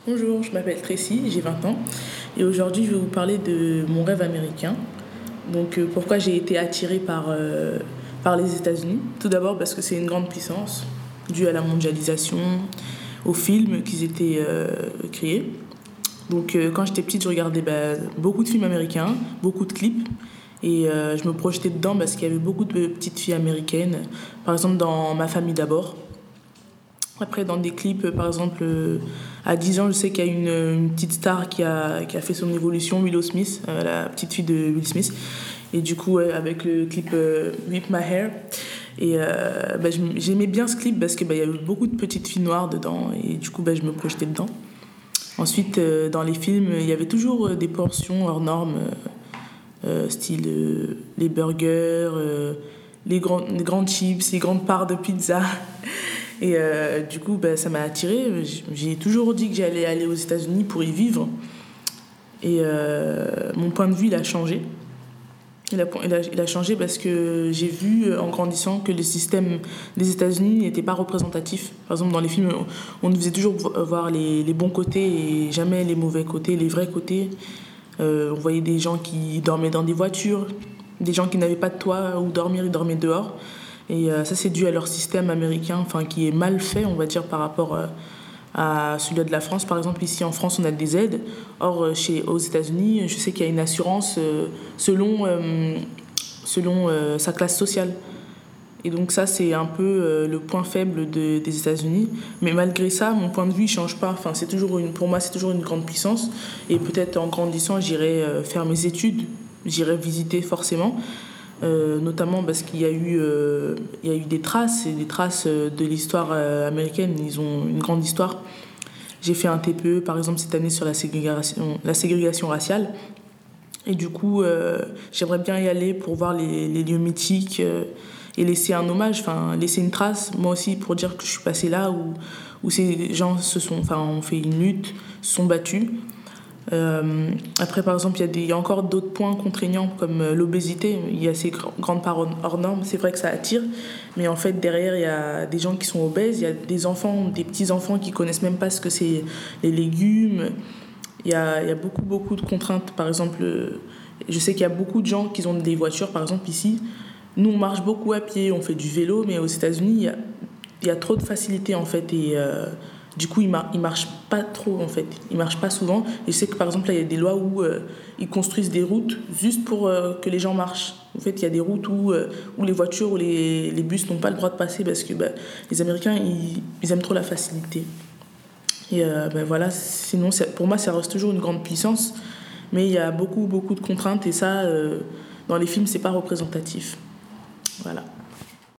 Bonjour, je m'appelle Tracy, j'ai 20 ans et aujourd'hui je vais vous parler de mon rêve américain. Pourquoi j'ai été attirée par les États-Unis. Tout d'abord parce que c'est une grande puissance due à la mondialisation, aux films qui étaient créés. Quand j'étais petite, je regardais beaucoup de films américains, beaucoup de clips et je me projetais dedans parce qu'il y avait beaucoup de petites filles américaines, par exemple dans Ma famille d'abord. Après, dans des clips, par exemple, à 10 ans, je sais qu'il y a une petite star qui a fait son évolution, Willow Smith, la petite fille de Will Smith. Et du coup, avec le clip Whip My Hair. J'aimais bien ce clip parce qu'il y avait beaucoup de petites filles noires dedans. Et du coup, je me projetais dedans. Ensuite, dans les films, il y avait toujours des portions hors normes, style les burgers, les grandes chips, les grandes parts de pizza. Et ça m'a attirée. J'ai toujours dit que j'allais aller aux États-Unis pour y vivre. Et mon point de vue, il a changé. Il a changé parce que j'ai vu en grandissant que le système des États-Unis n'était pas représentatif. Par exemple, dans les films, on nous faisait toujours voir les bons côtés et jamais les mauvais côtés, les vrais côtés. On voyait des gens qui dormaient dans des voitures, des gens qui n'avaient pas de toit où dormir, ils dormaient dehors. Et ça, c'est dû à leur système américain, qui est mal fait, on va dire, par rapport à celui de la France. Par exemple, ici en France, on a des aides. Or, aux États-Unis, je sais qu'il y a une assurance selon sa classe sociale. Et donc ça, c'est un peu le point faible des États-Unis. Mais malgré ça, mon point de vue ne change pas. Pour moi, c'est toujours une grande puissance. Et peut-être en grandissant, j'irai faire mes études, j'irai visiter forcément. Notamment parce qu'il y a eu des traces de l'histoire américaine. Ils ont une grande histoire. J'ai fait un TPE par exemple cette année sur la ségrégation raciale et du coup j'aimerais bien y aller pour voir les lieux mythiques et laisser un hommage, laisser une trace moi aussi pour dire que je suis passée là où ces gens ont fait une lutte, se sont battus. Après, par exemple, il y a encore d'autres points contraignants comme l'obésité. Il y a ces grandes parts hors normes. C'est vrai que ça attire, mais en fait, derrière, il y a des gens qui sont obèses. Il y a des enfants, des petits-enfants qui connaissent même pas ce que c'est les légumes. Il y a beaucoup, beaucoup de contraintes. Par exemple, je sais qu'il y a beaucoup de gens qui ont des voitures, par exemple, ici. Nous, on marche beaucoup à pied, on fait du vélo, mais aux États-Unis, il y a trop de facilité, en fait, et du coup, il marche pas trop, en fait. Il marche pas souvent. Et je sais que, par exemple, là, il y a des lois où ils construisent des routes juste pour que les gens marchent. En fait, il y a des routes où les voitures ou les bus n'ont pas le droit de passer parce que les Américains, ils aiment trop la facilité. Et voilà, sinon, pour moi, ça reste toujours une grande puissance. Mais il y a beaucoup, beaucoup de contraintes. Et ça, dans les films, c'est pas représentatif. Voilà.